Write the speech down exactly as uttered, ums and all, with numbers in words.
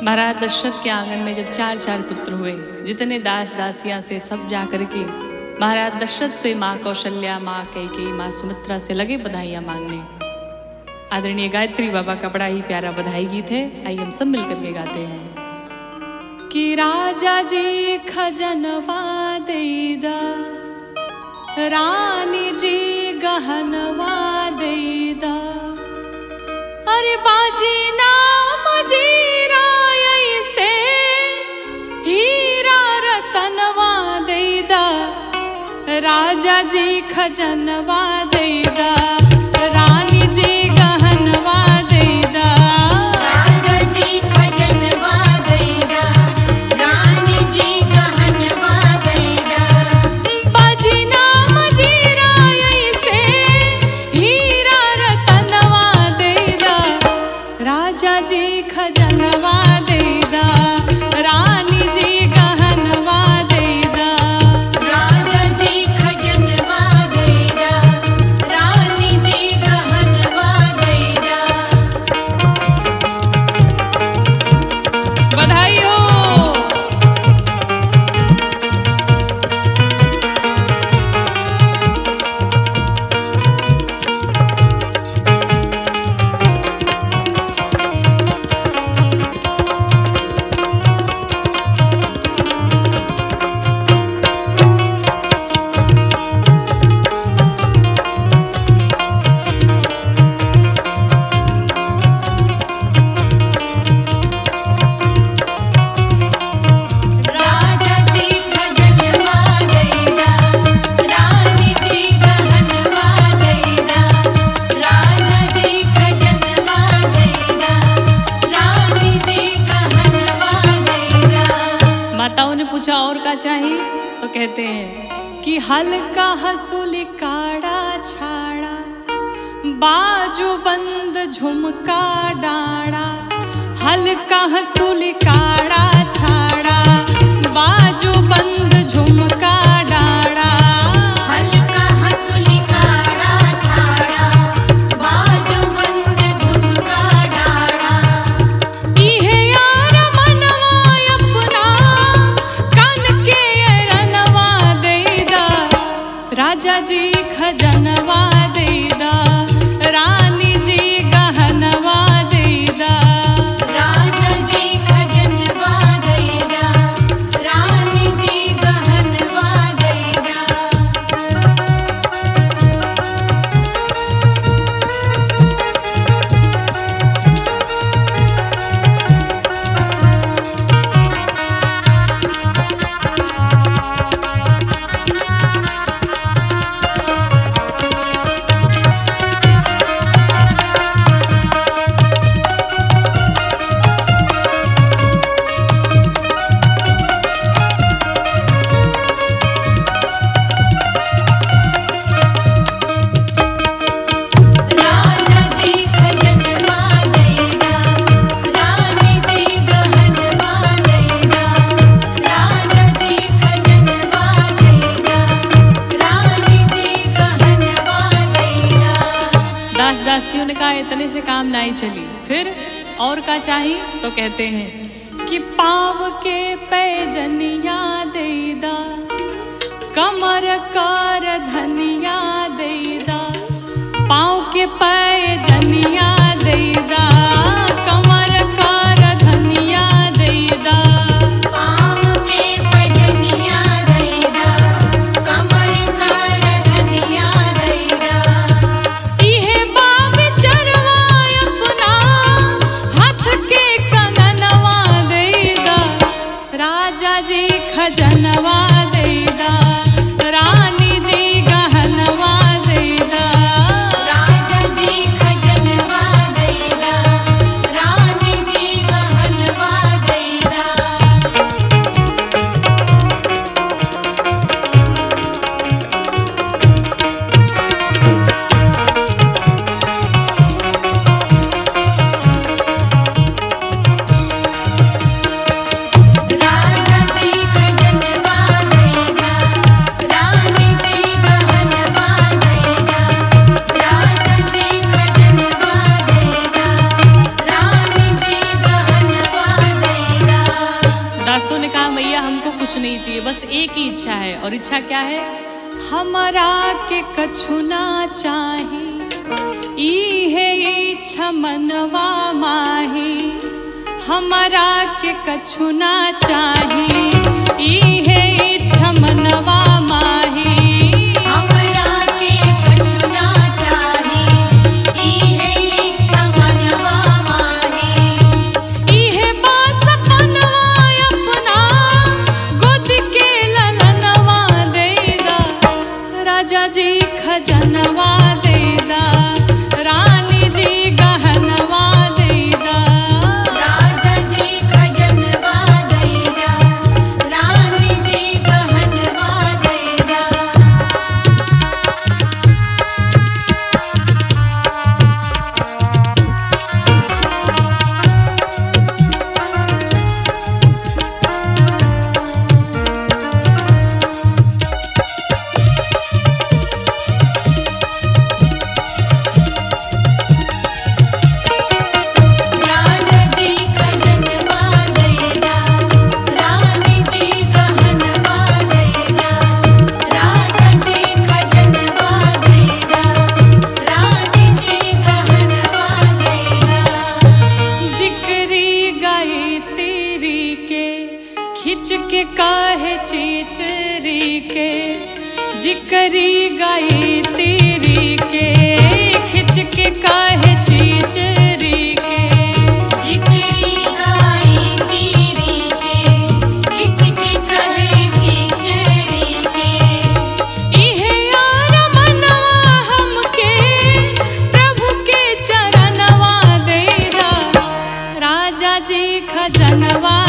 महाराज दशरथ के आंगन में जब चार चार पुत्र हुए, जितने दास दासियां से सब जा करके महाराज दशरथ से माँ कौशल्या, माँ कैकेयी, माँ सुमित्रा से लगे बधाइयाँ मांगने। आदरणीय गायत्री बाबा का बड़ा ही प्यारा बधाई गीत है, आइए हम सब मिलकर के गाते हैं कि राजा जी खजनवा देदा, रानी जी गहनवा देदा, अरे बाजी नाम जीरा से हीरा रतनवा देदा, राजा जी खजनवा देदा, रानी जी गहनवा देदा, राजा जी खजनवा देदा, रानी जी गहनवा देदा, बाजी नाम जीरा से हीरा रतनवा देदा, राजा जी खजनवा देदा, रानी जी गहनवा देदा, राजा जी खजनवा देदा, रानी जी गहनवा देदा। बधाई हो। राजा जी खजनवा देदा, रानी जी गहनवा देदा, राजा जी खजनवा देदा, रानी जी गहनवा देदा। माताओं ने पूछा और का चाहिए, तो कहते हैं कि हल्का हसूली काड़ा छाड़ा, बाजू बंद झुमका डाड़ा, हल्का हसूली काड़ा छाड़ा, बाजू बंद झुमका डाड़ा, हल्का हंसुली काड़ा छाड़ा, बाजू बंद झुमका डाड़ा, इहे यार मनवा अपना कान के रनवा देदा, राजा जी खजनवा देदा, रानी जी गहनवा देदा, राजा जी खजनवा देदा, रानी जी गहनवा देदा। राजा जी खजनवा देदा, रानी जी गहनवा देदा, राजा जी खजनवा देदा, रानी जी गहनवा देदा। दास दासियों ने कहा इतने से काम नहीं चली, फिर और का चाहिए, तो कहते हैं कि पाँव के पैजनिया देदा, कमर कर धनिया देदा, पाँव के पैजनिया देदा, कमर कर धनिया देदा, पाँव के पैजनिया देदा, कमर कर धनिया देदा, इहे बाब चरवा अपना हाथ के कंगनवा देदा, राजा जी खजनवा देदा, रानी जी गहनवा देदा, राजा जी खजनवा देदा, रानी जी गहनवा देदा। राजा जी खजनवा सासों ने कहा मैया हमको कुछ नहीं चाहिए, बस एक ही इच्छा है। और इच्छा क्या है? हमारा के कछु ना चाही, ई है इच्छा मनवा माही। हमारा के कछु ना चाही, ई है इच्छा मनवा माही। हमरा के कछु ना चाही, ई है इच्छा मनवा माही। इहे बास बनवा अपना गोद के ललनवा देगा, राजा जी खजनवा देगा, रानी जी गहनवा देगा। राजा जी खजनवा देगा, रानी जी गहनवा देगा। राजा जी खजनवा देगा, रानी जी गहनवा देगा। राजा जी खजनवा देगा, रानी जी गहनवा देगा। जिक्री गई तेरी के खिंच के काहे चीचरी के। जिक्री गई तेरी के खिंच के काहे चीचरी के। जिक्री गाई तेरी के, खिंच के कहे चीचरी के। इहे यार मनवा हमके प्रभु के चरणवा देगा, राजा जी खजनवा